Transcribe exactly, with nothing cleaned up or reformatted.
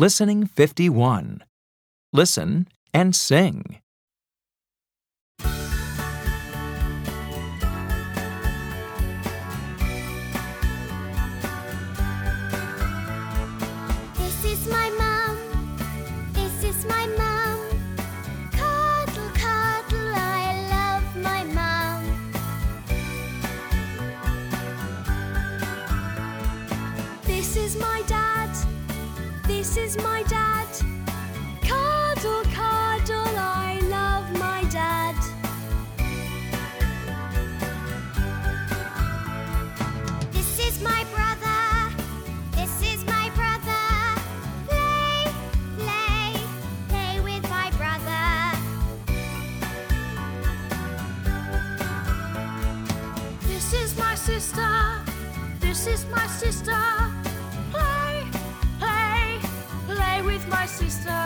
Listening fifty-one. Listen and sing. This is my mum, this is my mum. Cuddle, cuddle, I love my mum. This is my dad, this is my dad. Cuddle, cuddle, I love my dad. This is my brother, this is my brother. Play, play, play with my brother. This is my sister, this is my sister. Play, play, play with my sister.